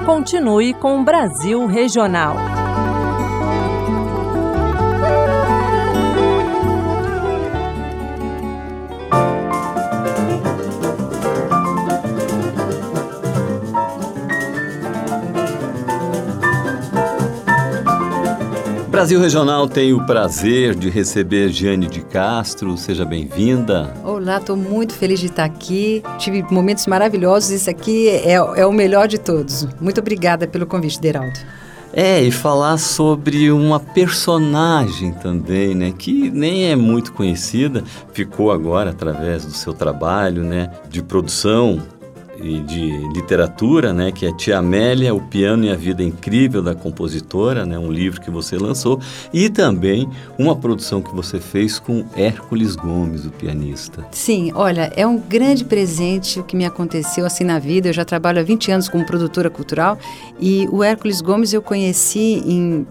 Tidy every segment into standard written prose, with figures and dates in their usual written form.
Continue com o Brasil Regional. Brasil Regional tem o prazer de receber Jeane de Castro. Seja bem-vinda. Olá, estou muito feliz de estar aqui. Tive momentos maravilhosos. Isso aqui é o melhor de todos. Muito obrigada pelo convite, Deraldo. E falar sobre uma personagem também, né, que nem é muito conhecida, ficou agora através do seu trabalho, né, de produção e de literatura, né, que é Tia Amélia, O Piano e a Vida Incrível da Compositora, né, um livro que você lançou, e também uma produção que você fez com Hércules Gomes, o pianista. Sim, olha, é um grande presente o que me aconteceu assim na vida. Eu já trabalho há 20 anos como produtora cultural e o Hércules Gomes eu conheci em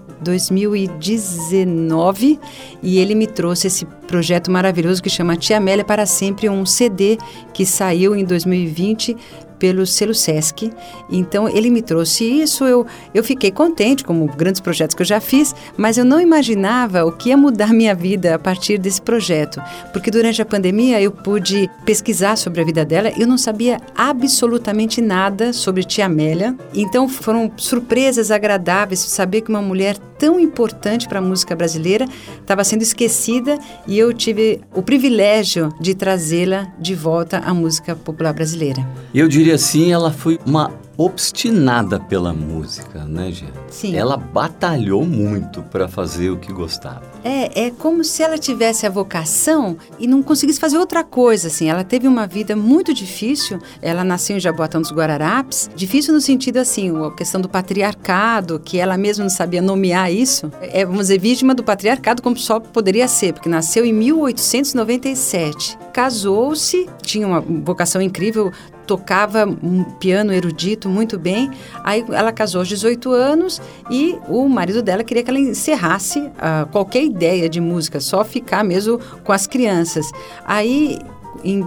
2019 e ele me trouxe esse projeto maravilhoso que chama Tia Amélia para Sempre, um CD que saiu em 2020 pelo selo Sesc. Então ele me trouxe isso, eu fiquei contente, como grandes projetos que eu já fiz, mas eu não imaginava o que ia mudar minha vida a partir desse projeto, porque durante a pandemia eu pude pesquisar sobre a vida dela. Eu não sabia absolutamente nada sobre Tia Amélia, então foram surpresas agradáveis saber que uma mulher tão importante para a música brasileira estava sendo esquecida e eu tive o privilégio de trazê-la de volta à música popular brasileira. Eu diria assim, ela foi uma obstinada pela música, né, Jeane? Sim. Ela batalhou muito para fazer o que gostava. É como se ela tivesse a vocação e não conseguisse fazer outra coisa, assim. Ela teve uma vida muito difícil. Ela nasceu em Jaboatão dos Guararapes. Difícil no sentido, assim, a questão do patriarcado, que ela mesma não sabia nomear isso. Vamos dizer, vítima do patriarcado, como só poderia ser, porque nasceu em 1897. Casou-se, tinha uma vocação incrível, tocava um piano erudito muito bem. Aí ela casou aos 18 anos e o marido dela queria que ela encerrasse qualquer ideia de música, só ficar mesmo com as crianças. Aí, em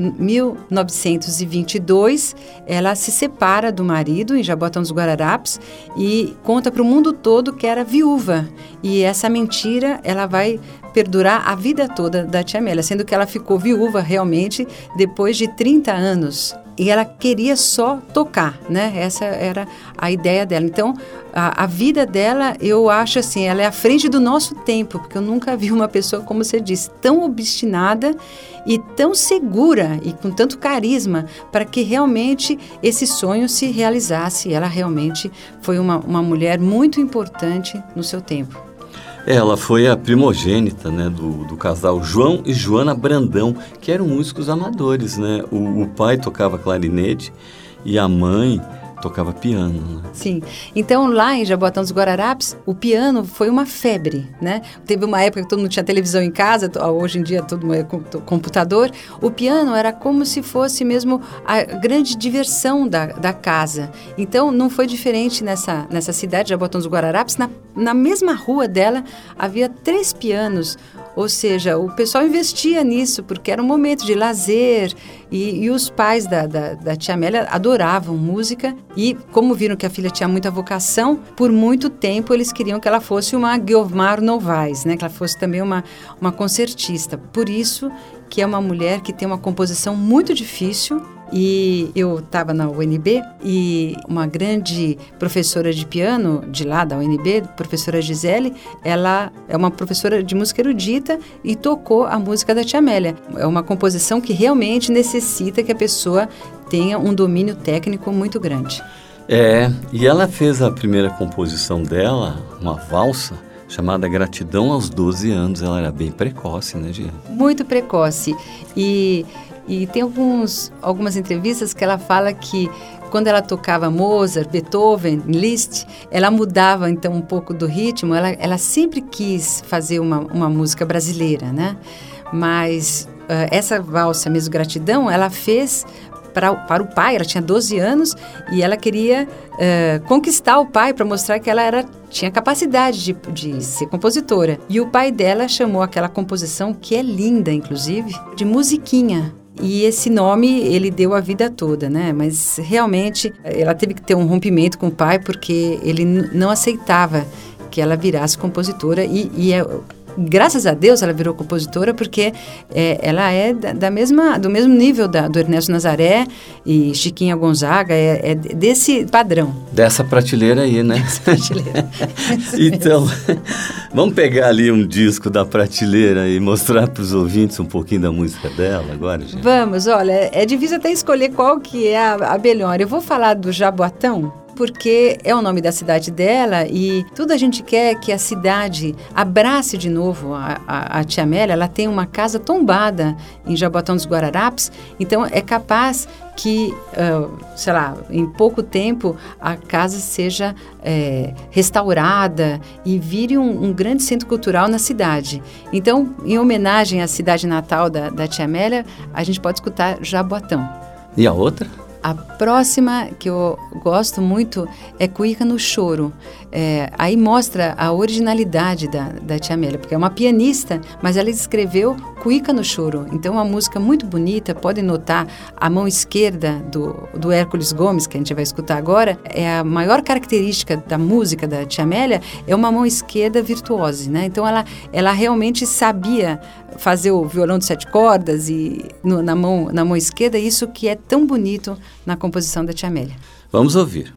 1922, ela se separa do marido em Jaboatão dos Guararapes e conta para o mundo todo que era viúva. E essa mentira, ela vai perdurar a vida toda da Tia Amélia, sendo que ela ficou viúva realmente depois de 30 anos. E ela queria só tocar, né? Essa era a ideia dela. Então, a vida dela, eu acho assim, ela é à frente do nosso tempo, porque eu nunca vi uma pessoa, como você disse, tão obstinada e tão segura e com tanto carisma para que realmente esse sonho se realizasse. Ela realmente foi uma mulher muito importante no seu tempo. Ela foi a primogênita, né, do casal João e Joana Brandão, que eram músicos amadores, né? O pai tocava clarinete e a mãe tocava piano, né? Sim. Então, lá em Jaboatão dos Guararapes, o piano foi uma febre, né? Teve uma época que todo mundo tinha televisão em casa, hoje em dia todo mundo é computador. O piano era como se fosse mesmo a grande diversão da casa. Então, não foi diferente nessa cidade, Jaboatão dos Guararapes. Na mesma rua dela, havia 3 pianos. Ou seja, o pessoal investia nisso, porque era um momento de lazer, e os pais da Tia Amélia adoravam música, e como viram que a filha tinha muita vocação, por muito tempo eles queriam que ela fosse uma Guiomar Novaes, né? Que ela fosse também uma concertista. Por isso que é uma mulher que tem uma composição muito difícil. E eu estava na UNB e uma grande professora de piano de lá da UNB, professora Gisele, ela é uma professora de música erudita e tocou a música da Tia Amélia. É uma composição que realmente necessita que a pessoa tenha um domínio técnico muito grande. E ela fez a primeira composição dela, uma valsa, chamada Gratidão aos 12 anos. Ela era bem precoce, né, Jeane? Muito precoce. E tem algumas entrevistas que ela fala que quando ela tocava Mozart, Beethoven, Liszt, ela mudava então um pouco do ritmo. Ela sempre quis fazer uma música brasileira, né? Mas essa valsa mesmo, Gratidão, ela fez para o pai. Ela tinha 12 anos e ela queria conquistar o pai para mostrar que ela tinha capacidade de ser compositora. E o pai dela chamou aquela composição, que é linda, inclusive, de Musiquinha. E esse nome ele deu a vida toda, né? Mas realmente ela teve que ter um rompimento com o pai porque ele não aceitava que ela virasse compositora graças a Deus ela virou compositora porque ela é do mesmo nível do Ernesto Nazaré e Chiquinha Gonzaga, é desse padrão. Dessa prateleira aí, né? Dessa prateleira. Então, vamos pegar ali um disco da prateleira e mostrar para os ouvintes um pouquinho da música dela agora, gente? Vamos, olha, é difícil até escolher qual que é a melhor. Eu vou falar do Jaboatão, porque é o nome da cidade dela e tudo a gente quer que a cidade abrace de novo a Tia Amélia. Ela tem uma casa tombada em Jaboatão dos Guararapes, então é capaz que, sei lá, em pouco tempo a casa seja restaurada e vire um grande centro cultural na cidade. Então, em homenagem à cidade natal da Tia Amélia, a gente pode escutar Jaboatão. E a outra? A próxima que eu gosto muito é Cuíca no Choro. Aí mostra a originalidade da Tia Amélia, porque é uma pianista, mas ela escreveu Cuíca no Choro. Então é uma música muito bonita, podem notar a mão esquerda do Hércules Gomes, que a gente vai escutar agora, é a maior característica da música da Tia Amélia, é uma mão esquerda virtuose, né? Então ela realmente sabia fazer o violão de 7 cordas e na mão esquerda, isso que é tão bonito na composição da Tia Amélia. Vamos ouvir.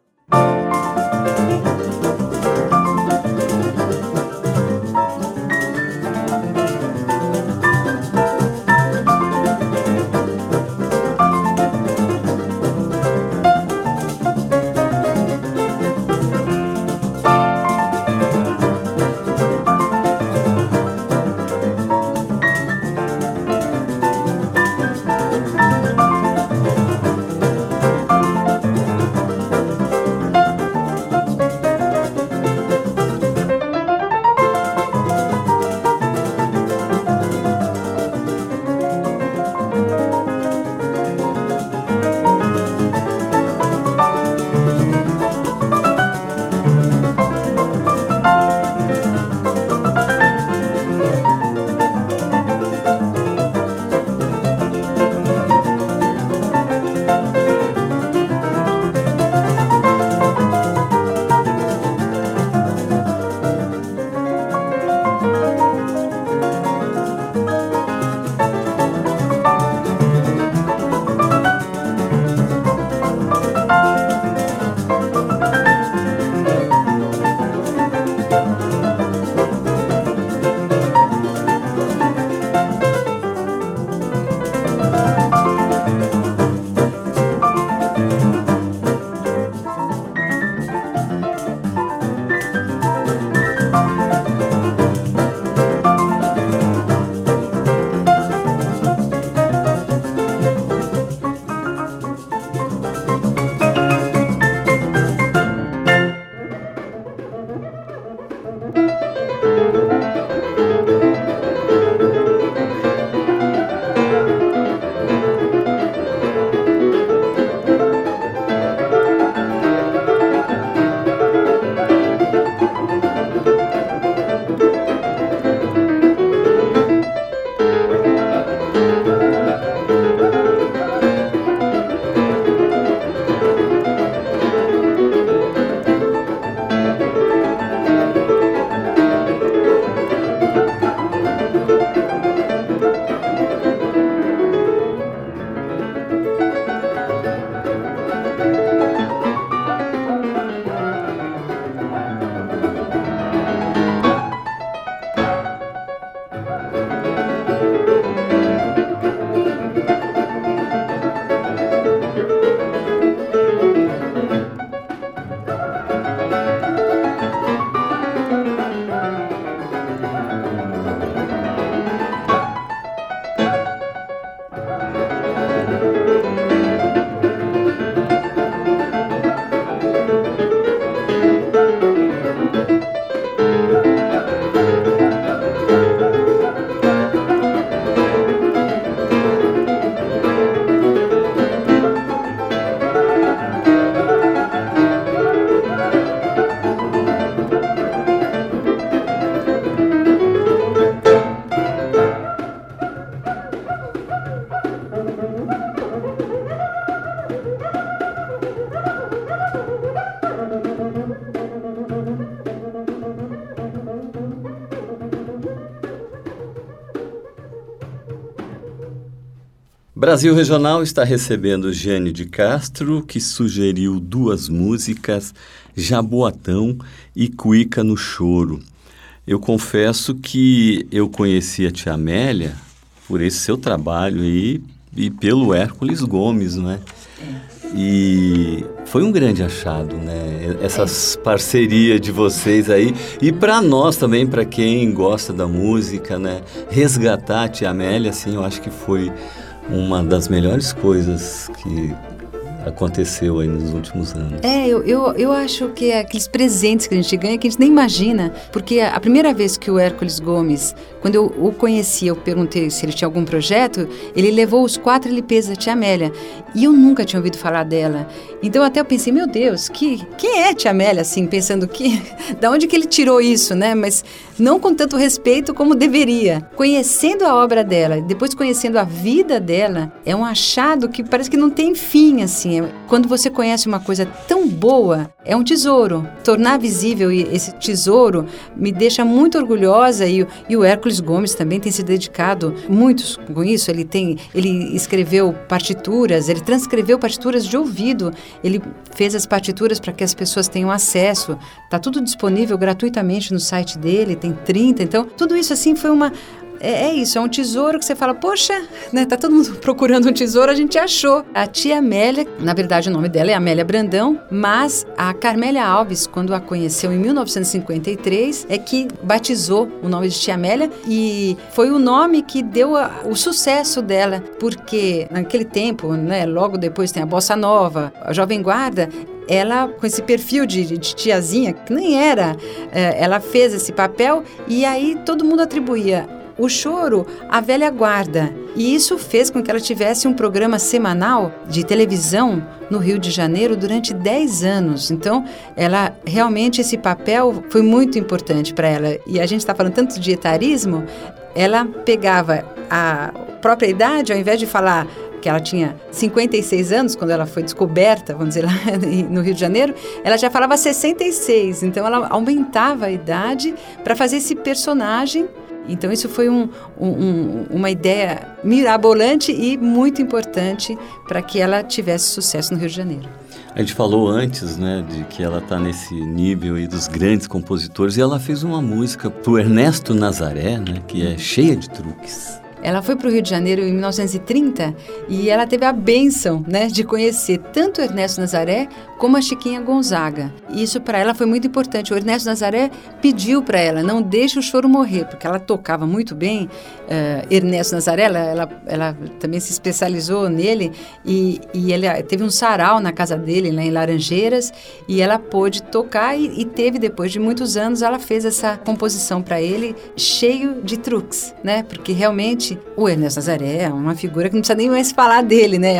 Brasil Regional está recebendo Jane de Castro, que sugeriu 2 músicas, Jaboatão e Cuíca no Choro. Eu confesso que eu conheci a tia Amélia por esse seu trabalho aí e pelo Hércules Gomes, não é? E foi um grande achado, né? Essas parcerias de vocês aí. E para nós também, para quem gosta da música, né? Resgatar a tia Amélia, assim, eu acho que foi uma das melhores coisas que aconteceu aí nos últimos anos. Eu acho que é aqueles presentes que a gente ganha que a gente nem imagina, porque a primeira vez que o Hércules Gomes, quando eu o conheci, eu perguntei se ele tinha algum projeto, ele levou os 4 LPs da tia Amélia, e eu nunca tinha ouvido falar dela. Então até eu pensei, meu Deus, quem é tia Amélia, assim, pensando que, da onde que ele tirou isso, né? Mas não com tanto respeito como deveria. Conhecendo a obra dela, depois conhecendo a vida dela, é um achado que parece que não tem fim, assim. Quando você conhece uma coisa tão boa, é um tesouro. Tornar visível esse tesouro me deixa muito orgulhosa, e o Hércules Gomes também tem se dedicado muito com isso. Ele escreveu partituras, ele transcreveu partituras de ouvido, ele fez as partituras para que as pessoas tenham acesso. Está tudo disponível gratuitamente no site dele, tem 30. Então, tudo isso assim foi uma... isso, é um tesouro que você fala, poxa, né, tá todo mundo procurando um tesouro, a gente achou. A tia Amélia, na verdade o nome dela é Amélia Brandão, mas a Carmélia Alves, quando a conheceu em 1953, é que batizou o nome de tia Amélia, e foi o nome que deu o sucesso dela, porque naquele tempo, né, logo depois tem a Bossa Nova, a Jovem Guarda. Ela, com esse perfil de tiazinha, que nem era, ela fez esse papel, e aí todo mundo atribuía o choro à velha guarda. E isso fez com que ela tivesse um programa semanal de televisão no Rio de Janeiro durante 10 anos. Então, ela realmente, esse papel foi muito importante para ela. E a gente está falando tanto de etarismo, ela pegava a própria idade, ao invés de falar que ela tinha 56 anos, quando ela foi descoberta, vamos dizer, lá no Rio de Janeiro, ela já falava 66. Então, ela aumentava a idade para fazer esse personagem. Então, isso foi uma ideia mirabolante e muito importante para que ela tivesse sucesso no Rio de Janeiro. A gente falou antes, né, de que ela está nesse nível aí dos grandes compositores, e ela fez uma música pro Ernesto Nazaré, né, que é cheia de truques. Ela foi para o Rio de Janeiro em 1930 e ela teve a bênção, né, de conhecer tanto o Ernesto Nazaré como a Chiquinha Gonzaga. E isso para ela foi muito importante. O Ernesto Nazaré pediu para ela, não deixe o choro morrer, porque ela tocava muito bem. Ernesto Nazaré, ela também se especializou nele, e ele teve um sarau na casa dele, lá em Laranjeiras, e ela pôde tocar, e teve, depois de muitos anos, ela fez essa composição para ele, cheio de truques, né, porque realmente o Ernesto Nazaré é uma figura que não precisa nem mais falar dele, né?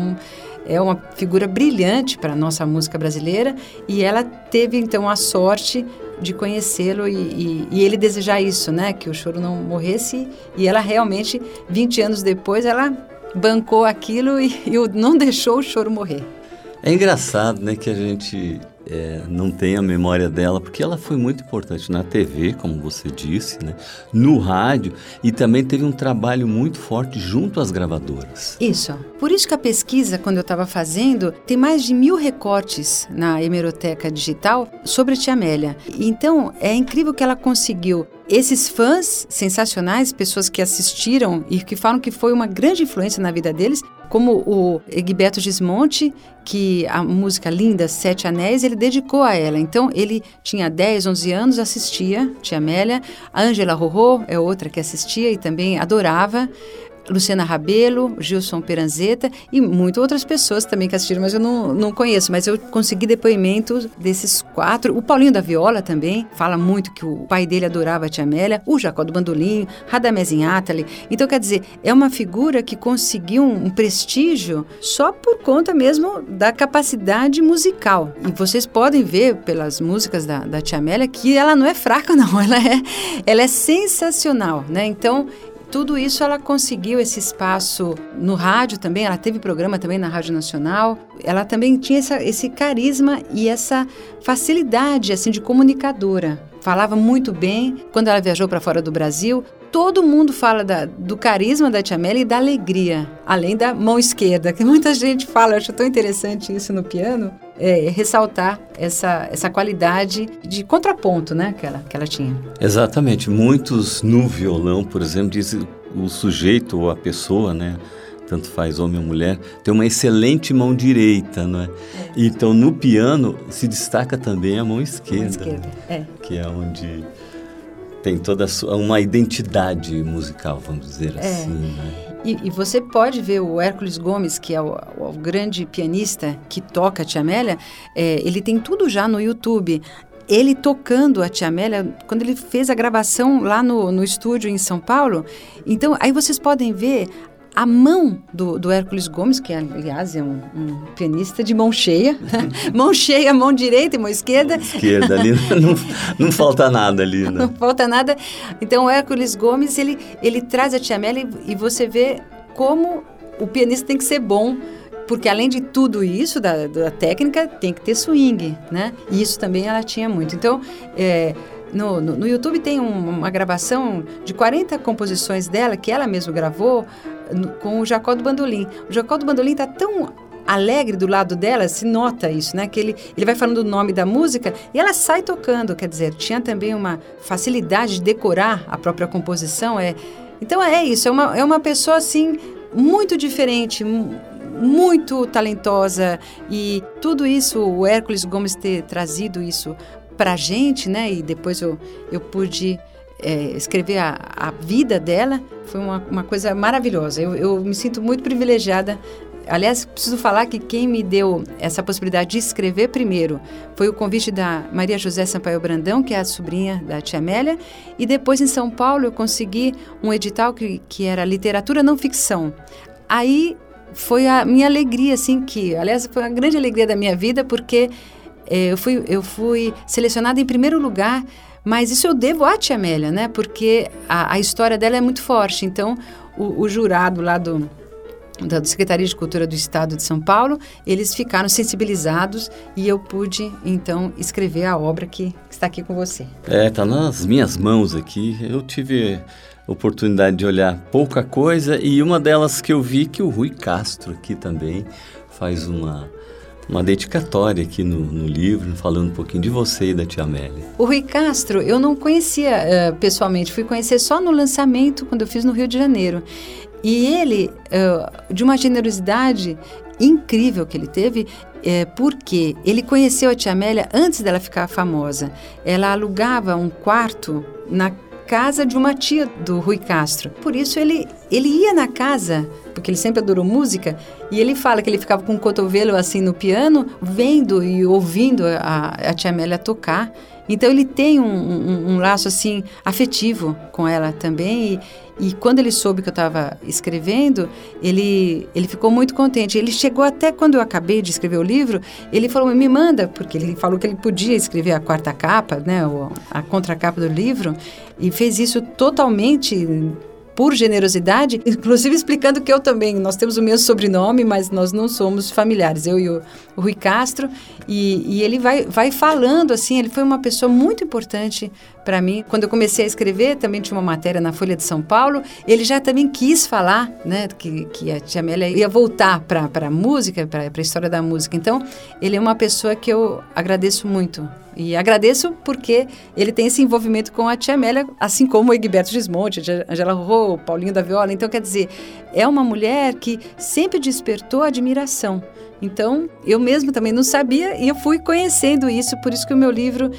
É uma figura brilhante para a nossa música brasileira, e ela teve, então, a sorte de conhecê-lo e ele desejar isso, né? Que o choro não morresse, e ela realmente, 20 anos depois, ela bancou aquilo e não deixou o choro morrer. É engraçado, né, que a gente não tem a memória dela, porque ela foi muito importante na TV, como você disse, né, no rádio, e também teve um trabalho muito forte junto às gravadoras. Isso. Por isso que a pesquisa, quando eu estava fazendo, tem mais de 1000 recortes na hemeroteca digital sobre a tia Amélia. Então, é incrível que ela conseguiu esses fãs sensacionais, pessoas que assistiram e que falam que foi uma grande influência na vida deles, como o Egberto Gismonti, que a música linda, Sete Anéis, ele dedicou a ela. Então, ele tinha 10, 11 anos, assistia tia Amélia. A Ângela Rorô é outra que assistia e também adorava. Luciana Rabelo, Gilson Peranzeta e muitas outras pessoas também que assistiram, mas eu não conheço. Mas eu consegui depoimentos desses 4. O Paulinho da Viola também fala muito que o pai dele adorava a tia Amélia, o Jacó do Bandolim, Radamés Inátali. Então, quer dizer, é uma figura que conseguiu um prestígio só por conta mesmo da capacidade musical. E vocês podem ver pelas músicas da tia Amélia que ela não é fraca, não. Ela é sensacional, né? Então, tudo isso ela conseguiu esse espaço no rádio também, ela teve programa também na Rádio Nacional, ela também tinha esse carisma e essa facilidade assim, de comunicadora. Falava muito bem. Quando ela viajou para fora do Brasil, todo mundo fala do carisma da Tia Amélia e da alegria, além da mão esquerda, que muita gente fala, eu acho tão interessante isso no piano, ressaltar essa qualidade de contraponto, né, que ela tinha. Exatamente. Muitos no violão, por exemplo, dizem o sujeito ou a pessoa, né, tanto faz homem ou mulher, tem uma excelente mão direita, não é? Então, no piano, se destaca também a mão esquerda. Que é onde tem toda uma identidade musical, vamos dizer assim, né? E você pode ver o Hércules Gomes, que é o grande pianista que toca a Tia Amélia, ele tem tudo já no YouTube. Ele tocando a Tia Amélia, quando ele fez a gravação lá no estúdio em São Paulo. Então, aí vocês podem ver a mão do Hércules Gomes, que aliás é um pianista de mão cheia, né? Mão cheia, mão direita e mão esquerda. Esquerda, ali não falta nada ali, né? Não falta nada. Então o Hércules Gomes, ele traz a Tia Amélia e você vê como o pianista tem que ser bom, porque além de tudo isso, da técnica, tem que ter swing, né? E isso também ela tinha muito. Então, no YouTube tem uma gravação de 40 composições dela, que ela mesma gravou, com o Jacó do Bandolim. O Jacó do Bandolim está tão alegre do lado dela, se nota isso, né? Que ele vai falando o nome da música e ela sai tocando, quer dizer, tinha também uma facilidade de decorar a própria composição. Então é isso, é uma pessoa assim, muito diferente, muito talentosa, e tudo isso, o Hércules Gomes ter trazido isso pra gente, né? E depois eu pude escrever a vida dela, foi uma coisa maravilhosa. Eu me sinto muito privilegiada. Aliás, preciso falar que quem me deu essa possibilidade de escrever primeiro foi o convite da Maria José Sampaio Brandão, que é a sobrinha da Tia Amélia, e depois em São Paulo eu consegui um edital que era literatura não ficção. Aí foi a minha alegria, assim, aliás, foi uma grande alegria da minha vida, porque eu fui selecionada em primeiro lugar, mas isso eu devo à Tia Amélia, né? Porque a história dela é muito forte. Então, o jurado lá da Secretaria de Cultura do Estado de São Paulo, eles ficaram sensibilizados e eu pude, então, escrever a obra que está aqui com você. Está nas minhas mãos aqui. Eu tive oportunidade de olhar pouca coisa, e uma delas que eu vi que o Rui Castro aqui também faz uma dedicatória aqui no livro, falando um pouquinho de você e da Tia Amélia. O Rui Castro eu não conhecia pessoalmente, fui conhecer só no lançamento, quando eu fiz no Rio de Janeiro. E ele, de uma generosidade incrível que ele teve, porque ele conheceu a Tia Amélia antes dela ficar famosa. Ela alugava um quarto na casa de uma tia do Rui Castro. Por isso ele ia na casa, porque ele sempre adorou música, e ele fala que ele ficava com o cotovelo assim no piano, vendo e ouvindo a Tia Amélia tocar. Então ele tem um laço assim afetivo com ela também, e quando ele soube que eu estava escrevendo, ele ficou muito contente. Ele chegou até, quando eu acabei de escrever o livro, ele falou, me manda, porque ele falou que ele podia escrever a quarta capa, né, a contracapa do livro, e fez isso totalmente por generosidade, inclusive explicando que eu também, nós temos o mesmo sobrenome, mas nós não somos familiares, eu e o Rui Castro, e ele vai falando assim, ele foi uma pessoa muito importante para mim. Quando eu comecei a escrever, também tinha uma matéria na Folha de São Paulo, ele já também quis falar, né, que a Tia Amélia ia voltar para a música, para a história da música. Então, ele é uma pessoa que eu agradeço muito. E agradeço porque ele tem esse envolvimento com a Tia Amélia, assim como o Egberto Gismonti, a Angela Rorô, o Paulinho da Viola. Então, quer dizer, é uma mulher que sempre despertou admiração. Então, eu mesmo também não sabia e eu fui conhecendo isso, por isso que o meu livro,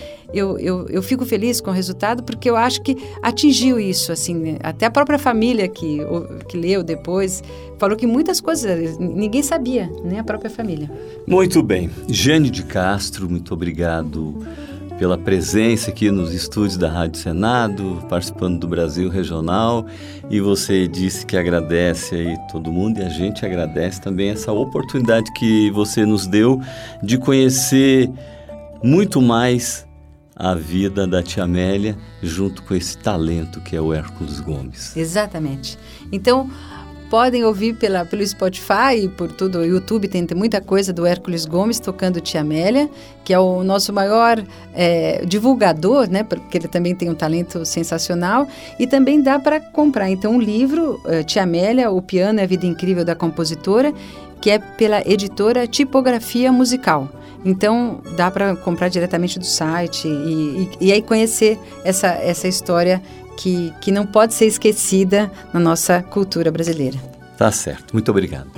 eu fico feliz com o resultado, porque eu acho que atingiu isso, assim, né? Até a própria família que leu depois falou que muitas coisas ninguém sabia, nem a própria família. Muito bem. Jane de Castro, muito obrigado pela presença aqui nos estúdios da Rádio Senado, participando do Brasil Regional, e você disse que agradece aí todo mundo, e a gente agradece também essa oportunidade que você nos deu de conhecer muito mais a vida da Tia Amélia, junto com esse talento que é o Hércules Gomes. Exatamente. Então, podem ouvir pelo Spotify e por tudo. O YouTube tem muita coisa do Hércules Gomes tocando Tia Amélia, que é o nosso maior divulgador, né? Porque ele também tem um talento sensacional. E também dá para comprar, então, um livro, Tia Amélia, O Piano e a Vida Incrível da Compositora, que é pela editora Tipografia Musical. Então, dá para comprar diretamente do site e aí conhecer essa história que não pode ser esquecida na nossa cultura brasileira. Tá certo. Muito obrigado.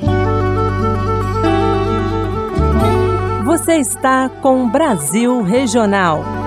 Você está com Brasil Regional.